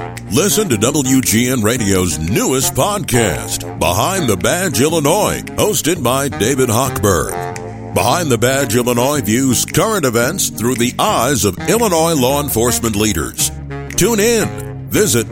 Listen to WGN Radio's newest podcast, Behind the Badge Illinois, hosted by David Hochberg. Behind the Badge Illinois views current events through the eyes of Illinois law enforcement leaders. Tune in. Visit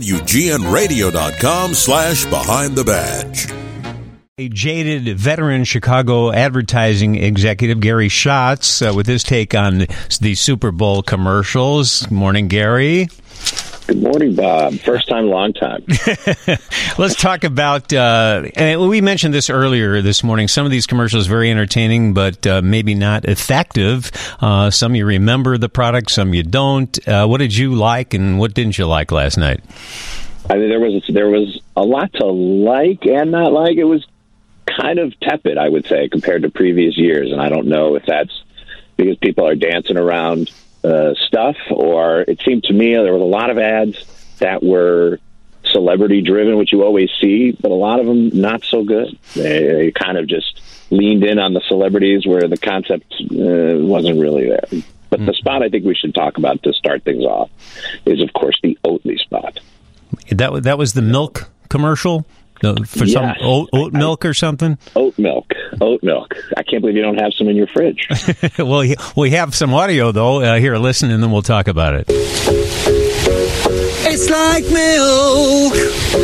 WGNRadio.com/Behind the Badge. A jaded veteran Chicago advertising executive, Gary Schatz, with his take on the Super Bowl commercials. Morning, Gary. Good morning, Bob. First time, long time. Let's talk about, and we mentioned this earlier this morning, some of these commercials very entertaining, but maybe not effective. Some you remember the product, some you don't. What did you like and what didn't you like last night? I mean, there was a lot to like and not like. It was kind of tepid, I would say, compared to previous years, and I don't know if that's because people are dancing around stuff, or it seemed to me there was a lot of ads that were celebrity driven, which you always see, but a lot of them not so good. They kind of just leaned in on the celebrities where the concept wasn't really there. But the spot I think we should talk about to start things off is, of course, the Oatly spot. That was the milk commercial? For some oat milk or something? Oat milk. I can't believe you don't have some in your fridge. Well, we have some audio, though. Here, listen, and then we'll talk about it. It's like milk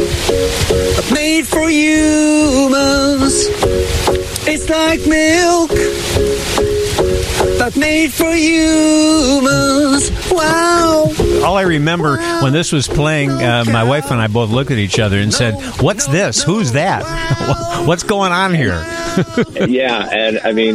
made for humans. It's like milk but made for humans. Wow. All I remember when this was playing, my wife and I both looked at each other and said, "What's this? Who's that? What's going on here?" Yeah, and I mean,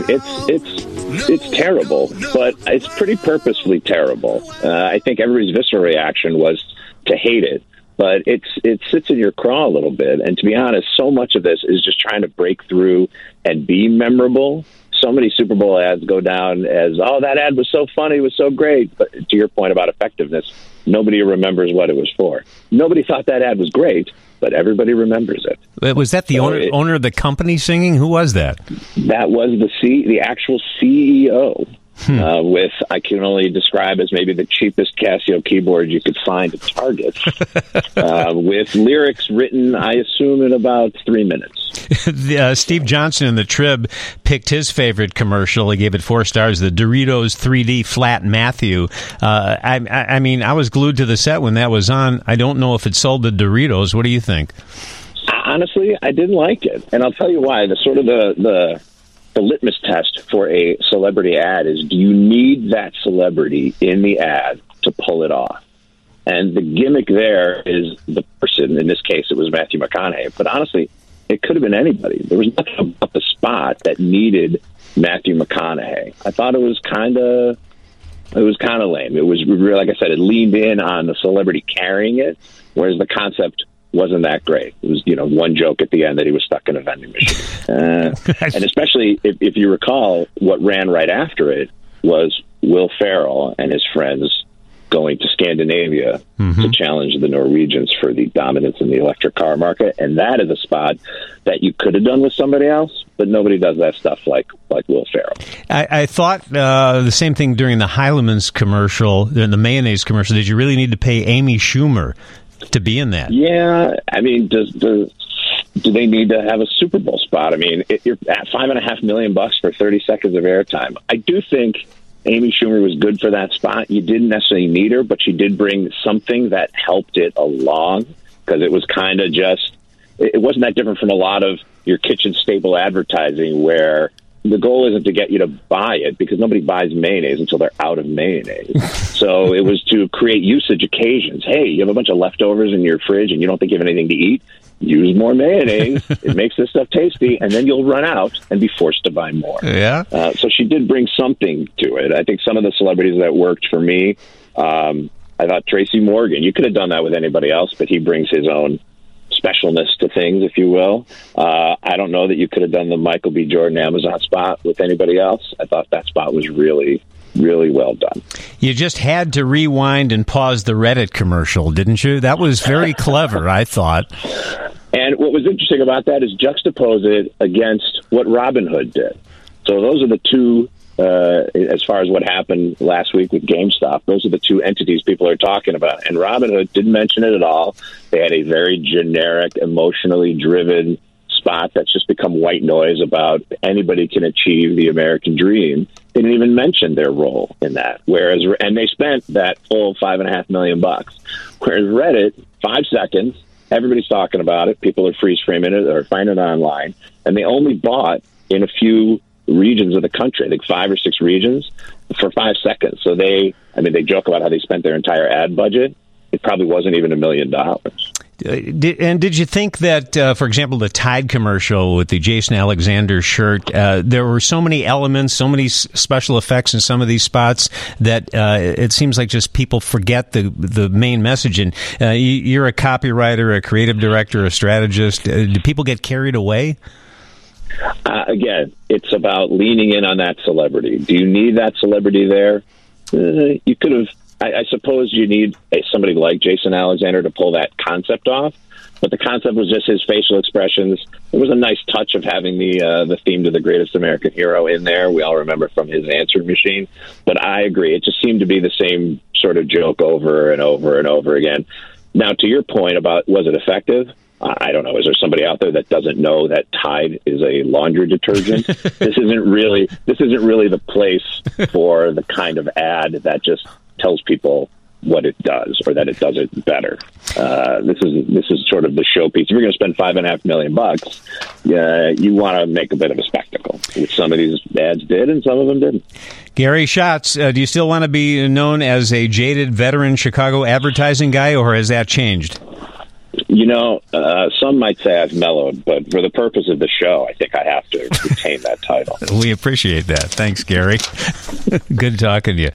it's terrible, but it's pretty purposefully terrible. I think everybody's visceral reaction was to hate it, but it sits in your craw a little bit. And to be honest, so much of this is just trying to break through and be memorable. So many Super Bowl ads go down as, oh, that ad was so funny, it was so great. But to your point about effectiveness, nobody remembers what it was for. Nobody thought that ad was great, but everybody remembers it. Was that the owner of the company singing? Who was that? That was the actual CEO. With, I can only describe as maybe the cheapest Casio keyboard you could find at Target, with lyrics written, I assume, in about 3 minutes. Steve Johnson in the Trib picked his favorite commercial. He gave it 4 stars, the Doritos 3D Flat Matthew. I mean, I was glued to the set when that was on. I don't know if it sold the Doritos. What do you think? Honestly, I didn't like it. And I'll tell you why. The litmus test for a celebrity ad is, do you need that celebrity in the ad to pull it off? And the gimmick there is the person. In this case, it was Matthew McConaughey. But honestly, it could have been anybody. There was nothing about the spot that needed Matthew McConaughey. I thought it was kind of lame. It was, like I said, it leaned in on the celebrity carrying it, whereas the concept wasn't that great. It was, one joke at the end that he was stuck in a vending machine. And especially if you recall, what ran right after it was Will Ferrell and his friends going to Scandinavia to challenge the Norwegians for the dominance in the electric car market. And that is a spot that you could have done with somebody else, but nobody does that stuff like Will Ferrell. I thought the same thing during the Heilemann's commercial, the mayonnaise commercial. Did you really need to pay Amy Schumer to be in that? Yeah, I mean, do they need to have a Super Bowl spot? I mean, you're at $5.5 million for 30 seconds of airtime. I do think Amy Schumer was good for that spot. You didn't necessarily need her, but she did bring something that helped it along, because it was kind of just, it wasn't that different from a lot of your kitchen staple advertising, where the goal isn't to get you to buy it, because nobody buys mayonnaise until they're out of mayonnaise. So it was to create usage occasions. Hey, you have a bunch of leftovers in your fridge and you don't think you have anything to eat? Use more mayonnaise. It makes this stuff tasty, and then you'll run out and be forced to buy more. Yeah. So she did bring something to it. I think some of the celebrities that worked for me, I thought Tracy Morgan, you could have done that with anybody else, but he brings his own specialness to things, if you will. I don't know that you could have done the Michael B. Jordan Amazon spot with anybody else. I thought that spot was really, really well done. You just had to rewind and pause the Reddit commercial, didn't you? That was very clever, I thought. And what was interesting about that is juxtapose it against what Robin Hood did. So those are the two as far as what happened last week with GameStop. Those are the two entities people are talking about. And Robinhood didn't mention it at all. They had a very generic, emotionally driven spot that's just become white noise about anybody can achieve the American dream. They didn't even mention their role in that. And they spent that full $5.5 million. Whereas Reddit, 5 seconds, everybody's talking about it. People are freeze framing it or finding it online. And they only bought in a few regions of the country, I think 5 or 6 regions, for 5 seconds. So they joke about how they spent their entire ad budget. It probably wasn't even $1 million. And did you think that, for example, the Tide commercial with the Jason Alexander shirt, there were so many elements, so many special effects in some of these spots that it seems like just people forget the main message. And you're a copywriter, a creative director, a strategist. Do people get carried away? Again, it's about leaning in on that celebrity. Do you need that celebrity there? You could have. I suppose you need somebody like Jason Alexander to pull that concept off, but the concept was just his facial expressions. It was a nice touch of having the theme to the greatest American hero in there. We all remember from his answering machine. But I agree, it just seemed to be the same sort of joke over and over and over again. Now, to your point about was it effective? I don't know. Is there somebody out there that doesn't know that Tide is a laundry detergent? This isn't really the place for the kind of ad that just tells people what it does or that it does it better. This is sort of the showpiece. If you're going to spend $5.5 million, you want to make a bit of a spectacle, which some of these ads did and some of them didn't. Gary Schatz, do you still want to be known as a jaded veteran Chicago advertising guy, or has that changed? Some might say I've mellowed, but for the purpose of the show, I think I have to retain that title. We appreciate that. Thanks, Gary. Good talking to you.